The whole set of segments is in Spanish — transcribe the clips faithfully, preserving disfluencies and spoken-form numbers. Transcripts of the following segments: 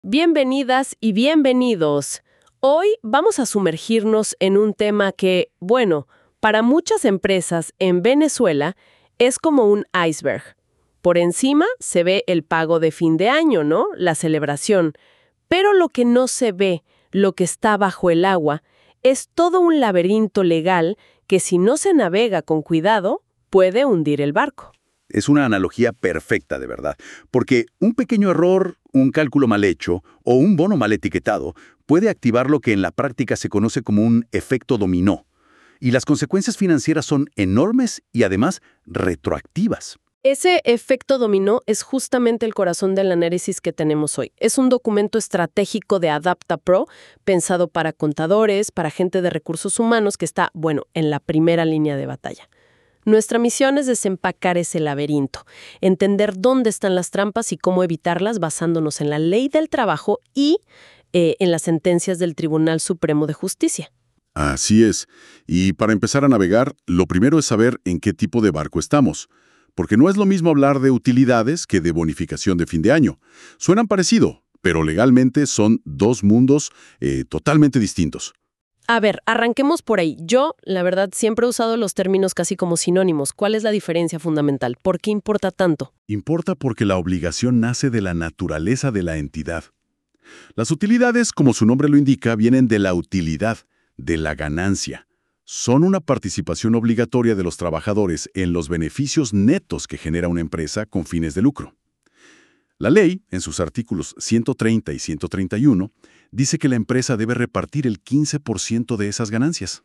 Bienvenidas y bienvenidos. Hoy vamos a sumergirnos en un tema que, bueno, para muchas empresas en Venezuela es como un iceberg. Por encima se ve el pago de fin de año, ¿no? La celebración. Pero lo que no se ve, lo que está bajo el agua, es todo un laberinto legal que si no se navega con cuidado, puede hundir el barco. Es una analogía perfecta, de verdad, porque un pequeño error, un cálculo mal hecho o un bono mal etiquetado puede activar lo que en la práctica se conoce como un efecto dominó. Y las consecuencias financieras son enormes y además retroactivas. Ese efecto dominó es justamente el corazón del análisis que tenemos hoy. Es un documento estratégico de AdaptaPro, pensado para contadores, para gente de recursos humanos que está, bueno, en la primera línea de batalla. Nuestra misión es desempacar ese laberinto, entender dónde están las trampas y cómo evitarlas basándonos en la ley del trabajo y eh, en las sentencias del Tribunal Supremo de Justicia. Así es. Y para empezar a navegar, lo primero es saber en qué tipo de barco estamos. Porque no es lo mismo hablar de utilidades que de bonificación de fin de año. Suenan parecido, pero legalmente son dos mundos eh, totalmente distintos. A ver, arranquemos por ahí. Yo, la verdad, siempre he usado los términos casi como sinónimos. ¿Cuál es la diferencia fundamental? ¿Por qué importa tanto? Importa porque la obligación nace de la naturaleza de la entidad. Las utilidades, como su nombre lo indica, vienen de la utilidad, de la ganancia. Son una participación obligatoria de los trabajadores en los beneficios netos que genera una empresa con fines de lucro. La ley, en sus artículos ciento treinta y ciento treinta y uno, dice que la empresa debe repartir el quince por ciento de esas ganancias.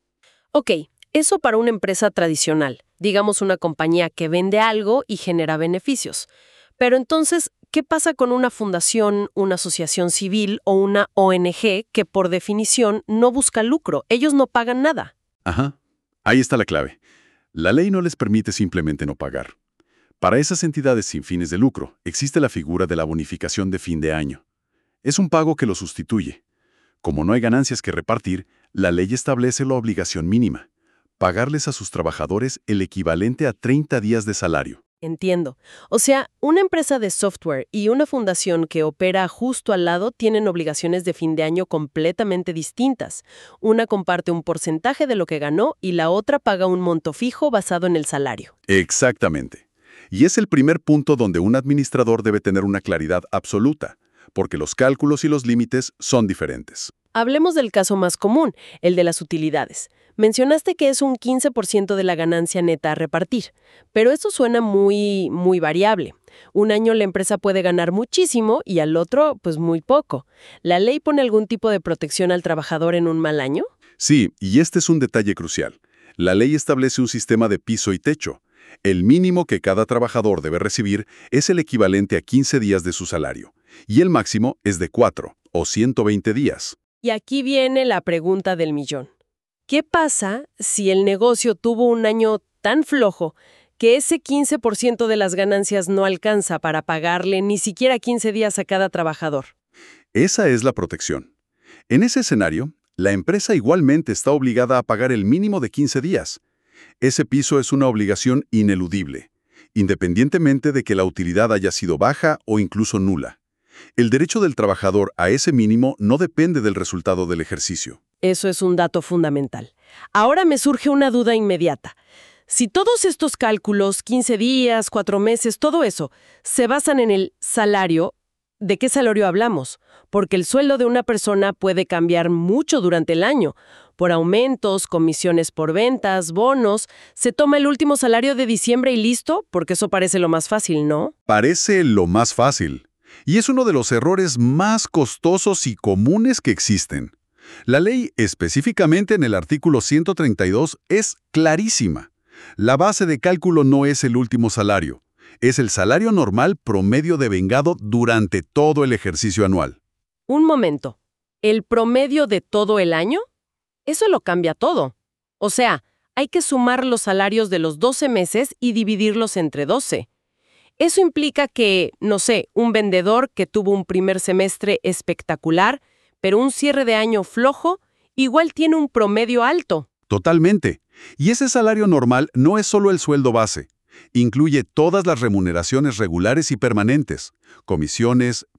Ok, eso para una empresa tradicional, digamos una compañía que vende algo y genera beneficios. Pero entonces, ¿qué pasa con una fundación, una asociación civil o una O N G que por definición no busca lucro? Ellos no pagan nada. Ajá, ahí está la clave. La ley no les permite simplemente no pagar. Para esas entidades sin fines de lucro, existe la figura de la bonificación de fin de año. Es un pago que lo sustituye. Como no hay ganancias que repartir, la ley establece la obligación mínima: pagarles a sus trabajadores el equivalente a treinta días de salario. Entiendo. O sea, una empresa de software y una fundación que opera justo al lado tienen obligaciones de fin de año completamente distintas. Una comparte un porcentaje de lo que ganó y la otra paga un monto fijo basado en el salario. Exactamente. Y es el primer punto donde un administrador debe tener una claridad absoluta, porque los cálculos y los límites son diferentes. Hablemos del caso más común, el de las utilidades. Mencionaste que es un quince por ciento de la ganancia neta a repartir, pero eso suena muy, muy variable. Un año la empresa puede ganar muchísimo y al otro, pues muy poco. ¿La ley pone algún tipo de protección al trabajador en un mal año? Sí, y este es un detalle crucial. La ley establece un sistema de piso y techo. El mínimo que cada trabajador debe recibir es el equivalente a quince días de su salario, y el máximo es de cuatro o ciento veinte días. Y aquí viene la pregunta del millón. ¿Qué pasa si el negocio tuvo un año tan flojo que ese quince por ciento de las ganancias no alcanza para pagarle ni siquiera quince días a cada trabajador? Esa es la protección. En ese escenario, la empresa igualmente está obligada a pagar el mínimo de quince días. Ese piso es una obligación ineludible, independientemente de que la utilidad haya sido baja o incluso nula. El derecho del trabajador a ese mínimo no depende del resultado del ejercicio. Eso es un dato fundamental. Ahora me surge una duda inmediata. Si todos estos cálculos, quince días, cuatro meses, todo eso, se basan en el salario, ¿de qué salario hablamos? Porque el sueldo de una persona puede cambiar mucho durante el año. Por aumentos, comisiones por ventas, bonos, ¿se toma el último salario de diciembre y listo? Porque eso parece lo más fácil, ¿no? Parece lo más fácil. Y es uno de los errores más costosos y comunes que existen. La ley, específicamente en el artículo ciento treinta y dos, es clarísima. La base de cálculo no es el último salario, es el salario normal promedio devengado durante todo el ejercicio anual. Un momento. ¿El promedio de todo el año? Eso lo cambia todo. O sea, hay que sumar los salarios de los doce meses y dividirlos entre doce. Eso implica que, no sé, un vendedor que tuvo un primer semestre espectacular, pero un cierre de año flojo, igual tiene un promedio alto. Totalmente. Y ese salario normal no es solo el sueldo base. Incluye todas las remuneraciones regulares y permanentes, comisiones,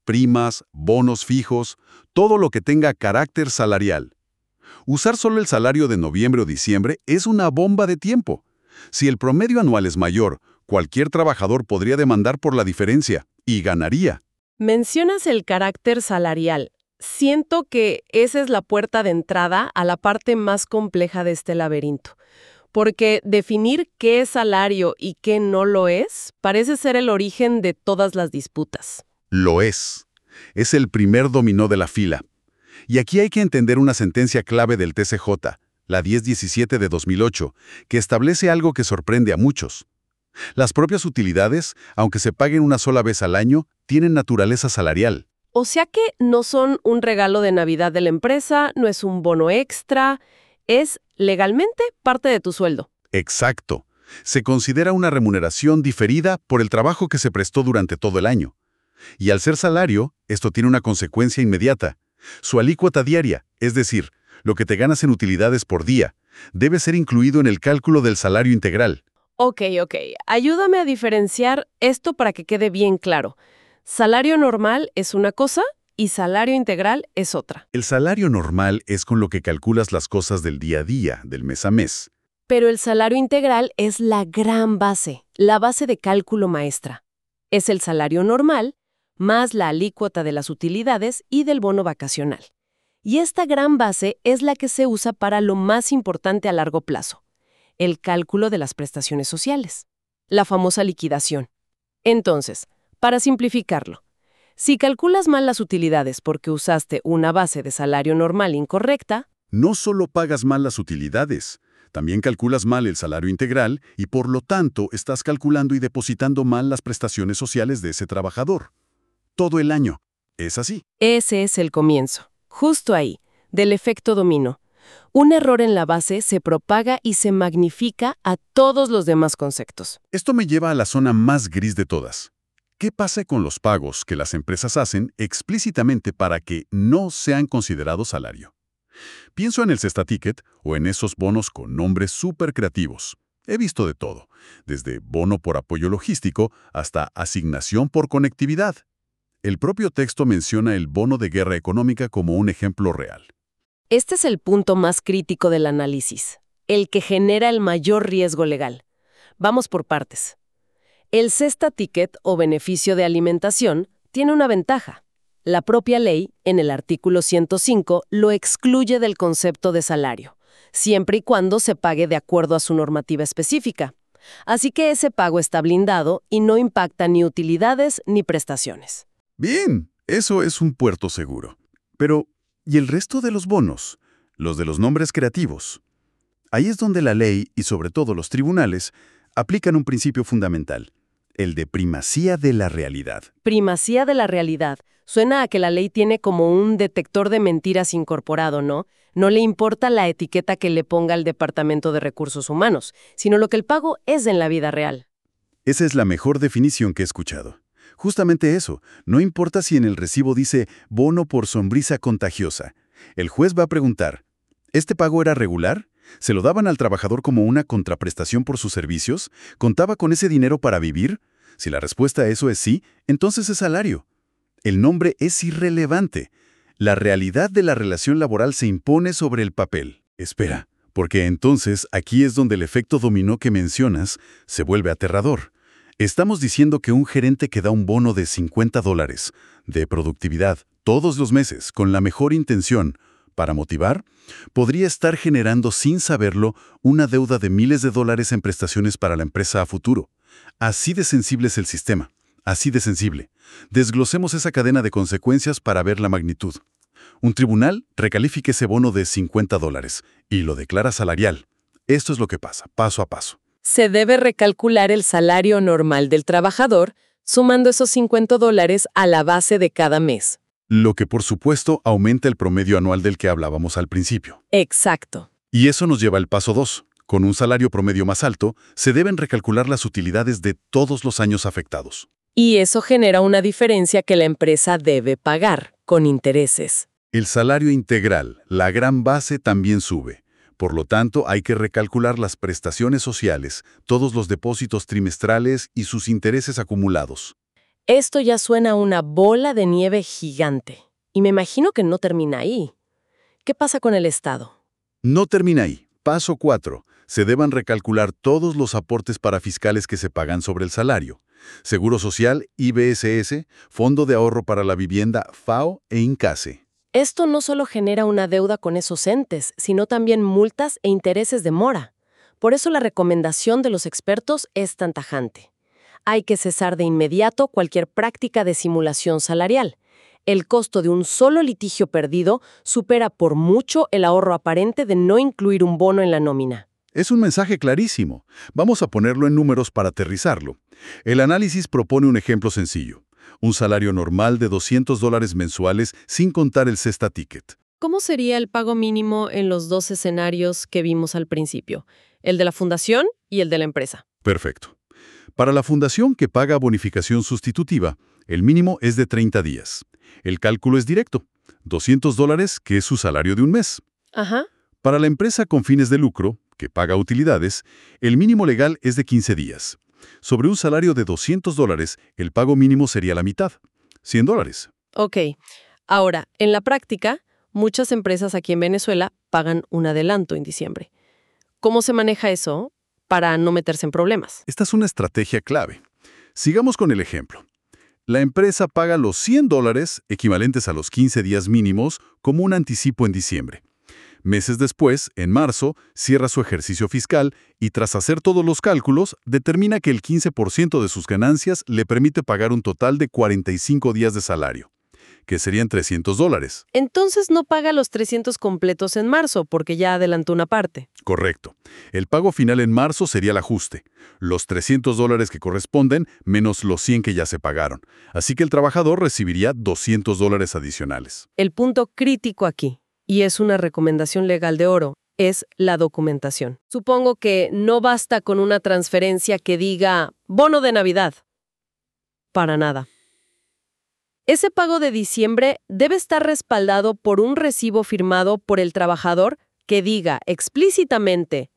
primas, bonos fijos, todo lo que tenga carácter salarial. Usar solo el salario de noviembre o diciembre es una bomba de tiempo. Si el promedio anual es mayor, cualquier trabajador podría demandar por la diferencia y ganaría. Mencionas el carácter salarial. Siento que esa es la puerta de entrada a la parte más compleja de este laberinto. Porque definir qué es salario y qué no lo es parece ser el origen de todas las disputas. Lo es. Es el primer dominó de la fila. Y aquí hay que entender una sentencia clave del T C J, la diez diecisiete de dos mil ocho, que establece algo que sorprende a muchos. Las propias utilidades, aunque se paguen una sola vez al año, tienen naturaleza salarial. O sea que no son un regalo de Navidad de la empresa, no es un bono extra, es legalmente parte de tu sueldo. Exacto. Se considera una remuneración diferida por el trabajo que se prestó durante todo el año. Y al ser salario, esto tiene una consecuencia inmediata. Su alícuota diaria, es decir, lo que te ganas en utilidades por día, debe ser incluido en el cálculo del salario integral. Ok, ok. Ayúdame a diferenciar esto para que quede bien claro. Salario normal es una cosa y salario integral es otra. El salario normal es con lo que calculas las cosas del día a día, del mes a mes. Pero el salario integral es la gran base, la base de cálculo maestra. Es el salario normal más la alícuota de las utilidades y del bono vacacional. Y esta gran base es la que se usa para lo más importante a largo plazo, el cálculo de las prestaciones sociales, la famosa liquidación. Entonces, para simplificarlo, si calculas mal las utilidades porque usaste una base de salario normal incorrecta, no solo pagas mal las utilidades, también calculas mal el salario integral y por lo tanto estás calculando y depositando mal las prestaciones sociales de ese trabajador. Todo el año. Es así. Ese es el comienzo, justo ahí, del efecto dominó. Un error en la base se propaga y se magnifica a todos los demás conceptos. Esto me lleva a la zona más gris de todas. ¿Qué pasa con los pagos que las empresas hacen explícitamente para que no sean considerados salario? Pienso en el Cesta Ticket o en esos bonos con nombres súper creativos. He visto de todo, desde bono por apoyo logístico hasta asignación por conectividad. El propio texto menciona el bono de guerra económica como un ejemplo real. Este es el punto más crítico del análisis, el que genera el mayor riesgo legal. Vamos por partes. El Cesta Ticket o beneficio de alimentación tiene una ventaja. La propia ley, en el artículo ciento cinco, lo excluye del concepto de salario, siempre y cuando se pague de acuerdo a su normativa específica. Así que ese pago está blindado y no impacta ni utilidades ni prestaciones. Bien, eso es un puerto seguro. Pero, ¿y el resto de los bonos? Los de los nombres creativos. Ahí es donde la ley, y sobre todo los tribunales, aplican un principio fundamental, el de primacía de la realidad. Primacía de la realidad. Suena a que la ley tiene como un detector de mentiras incorporado, ¿no? No le importa la etiqueta que le ponga el Departamento de Recursos Humanos, sino lo que el pago es en la vida real. Esa es la mejor definición que he escuchado. Justamente eso, no importa si en el recibo dice bono por sombrisa contagiosa. El juez va a preguntar, ¿este pago era regular? ¿Se lo daban al trabajador como una contraprestación por sus servicios? ¿Contaba con ese dinero para vivir? Si la respuesta a eso es sí, entonces es salario. El nombre es irrelevante. La realidad de la relación laboral se impone sobre el papel. Espera, porque entonces aquí es donde el efecto dominó que mencionas se vuelve aterrador. Estamos diciendo que un gerente que da un bono de cincuenta dólares de productividad todos los meses con la mejor intención para motivar, podría estar generando sin saberlo una deuda de miles de dólares en prestaciones para la empresa a futuro. Así de sensible es el sistema, así de sensible. Desglosemos esa cadena de consecuencias para ver la magnitud. Un tribunal recalifica ese bono de cincuenta dólares y lo declara salarial. Esto es lo que pasa, paso a paso. Se debe recalcular el salario normal del trabajador, sumando esos cincuenta dólares a la base de cada mes. Lo que por supuesto aumenta el promedio anual del que hablábamos al principio. Exacto. Y eso nos lleva al paso dos. Con un salario promedio más alto, se deben recalcular las utilidades de todos los años afectados. Y eso genera una diferencia que la empresa debe pagar, con intereses. El salario integral, la gran base, también sube. Por lo tanto, hay que recalcular las prestaciones sociales, todos los depósitos trimestrales y sus intereses acumulados. Esto ya suena a una bola de nieve gigante. Y me imagino que no termina ahí. ¿Qué pasa con el Estado? No termina ahí. Paso cuatro. Se deban recalcular todos los aportes parafiscales que se pagan sobre el salario. Seguro Social, I B S S, Fondo de Ahorro para la Vivienda, F A O e INCASE. Esto no solo genera una deuda con esos entes, sino también multas e intereses de mora. Por eso la recomendación de los expertos es tan tajante. Hay que cesar de inmediato cualquier práctica de simulación salarial. El costo de un solo litigio perdido supera por mucho el ahorro aparente de no incluir un bono en la nómina. Es un mensaje clarísimo. Vamos a ponerlo en números para aterrizarlo. El análisis propone un ejemplo sencillo. Un salario normal de doscientos dólares mensuales sin contar el cesta ticket. ¿Cómo sería el pago mínimo en los dos escenarios que vimos al principio? El de la fundación y el de la empresa. Perfecto. Para la fundación que paga bonificación sustitutiva, el mínimo es de treinta días. El cálculo es directo. doscientos dólares, que es su salario de un mes. Ajá. Para la empresa con fines de lucro, que paga utilidades, el mínimo legal es de quince días. Sobre un salario de doscientos dólares, el pago mínimo sería la mitad, cien dólares. Ok. Ahora, en la práctica, muchas empresas aquí en Venezuela pagan un adelanto en diciembre. ¿Cómo se maneja eso para no meterse en problemas? Esta es una estrategia clave. Sigamos con el ejemplo. La empresa paga los cien dólares, equivalentes a los quince días mínimos, como un anticipo en diciembre. Meses después, en marzo, cierra su ejercicio fiscal y tras hacer todos los cálculos, determina que el quince por ciento de sus ganancias le permite pagar un total de cuarenta y cinco días de salario, que serían trescientos dólares. Entonces no paga los trescientos completos en marzo porque ya adelantó una parte. Correcto. El pago final en marzo sería el ajuste, los trescientos dólares que corresponden menos los cien que ya se pagaron. Así que el trabajador recibiría doscientos dólares adicionales. El punto crítico aquí, y es una recomendación legal de oro, es la documentación. Supongo que no basta con una transferencia que diga bono de Navidad. Para nada. Ese pago de diciembre debe estar respaldado por un recibo firmado por el trabajador que diga explícitamente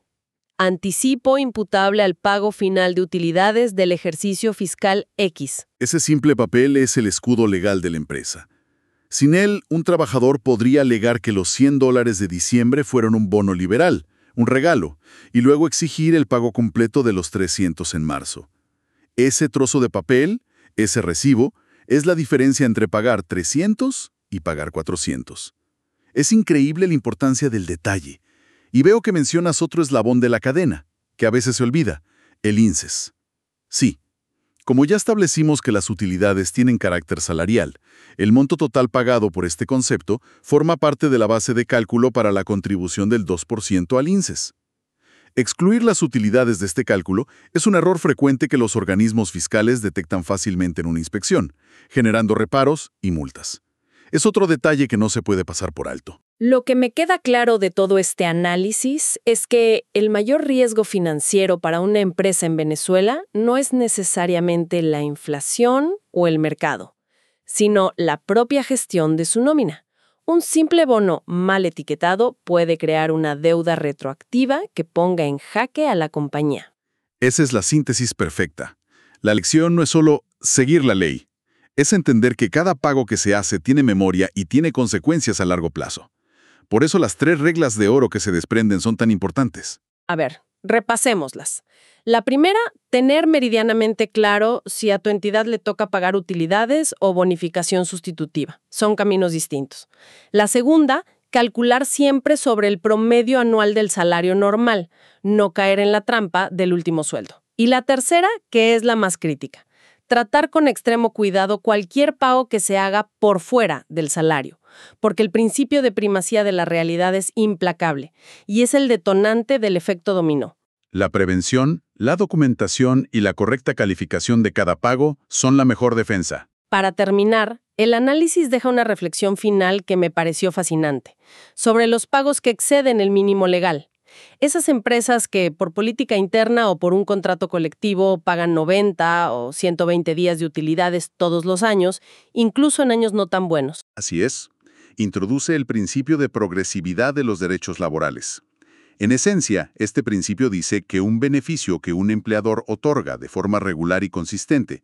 anticipo imputable al pago final de utilidades del ejercicio fiscal X. Ese simple papel es el escudo legal de la empresa. Sin él, un trabajador podría alegar que los cien dólares de diciembre fueron un bono liberal, un regalo, y luego exigir el pago completo de los trescientos en marzo. Ese trozo de papel, ese recibo, es la diferencia entre pagar trescientos y pagar cuatrocientos. Es increíble la importancia del detalle. Y veo que mencionas otro eslabón de la cadena, que a veces se olvida, el INSES. Sí. Como ya establecimos que las utilidades tienen carácter salarial, el monto total pagado por este concepto forma parte de la base de cálculo para la contribución del dos por ciento al INSES. Excluir las utilidades de este cálculo es un error frecuente que los organismos fiscales detectan fácilmente en una inspección, generando reparos y multas. Es otro detalle que no se puede pasar por alto. Lo que me queda claro de todo este análisis es que el mayor riesgo financiero para una empresa en Venezuela no es necesariamente la inflación o el mercado, sino la propia gestión de su nómina. Un simple bono mal etiquetado puede crear una deuda retroactiva que ponga en jaque a la compañía. Esa es la síntesis perfecta. La lección no es solo seguir la ley, es entender que cada pago que se hace tiene memoria y tiene consecuencias a largo plazo. Por eso las tres reglas de oro que se desprenden son tan importantes. A ver, repasémoslas. La primera, tener meridianamente claro si a tu entidad le toca pagar utilidades o bonificación sustitutiva. Son caminos distintos. La segunda, calcular siempre sobre el promedio anual del salario normal, no caer en la trampa del último sueldo. Y la tercera, que es la más crítica, tratar con extremo cuidado cualquier pago que se haga por fuera del salario, porque el principio de primacía de la realidad es implacable y es el detonante del efecto dominó. La prevención, la documentación y la correcta calificación de cada pago son la mejor defensa. Para terminar, el análisis deja una reflexión final que me pareció fascinante, sobre los pagos que exceden el mínimo legal. Esas empresas que por política interna o por un contrato colectivo pagan noventa o ciento veinte días de utilidades todos los años, incluso en años no tan buenos. Así es. Introduce el principio de progresividad de los derechos laborales. En esencia, este principio dice que un beneficio que un empleador otorga de forma regular y consistente,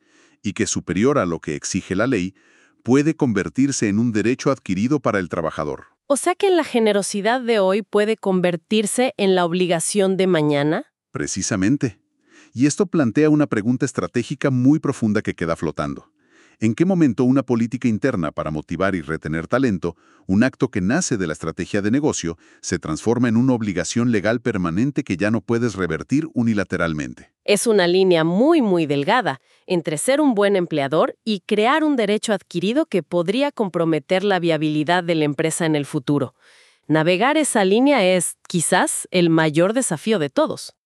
y que es superior a lo que exige la ley, puede convertirse en un derecho adquirido para el trabajador. O sea que la generosidad de hoy puede convertirse en la obligación de mañana. Precisamente. Y esto plantea una pregunta estratégica muy profunda que queda flotando. ¿En qué momento una política interna para motivar y retener talento, un acto que nace de la estrategia de negocio, se transforma en una obligación legal permanente que ya no puedes revertir unilateralmente? Es una línea muy, muy delgada entre ser un buen empleador y crear un derecho adquirido que podría comprometer la viabilidad de la empresa en el futuro. Navegar esa línea es, quizás, el mayor desafío de todos.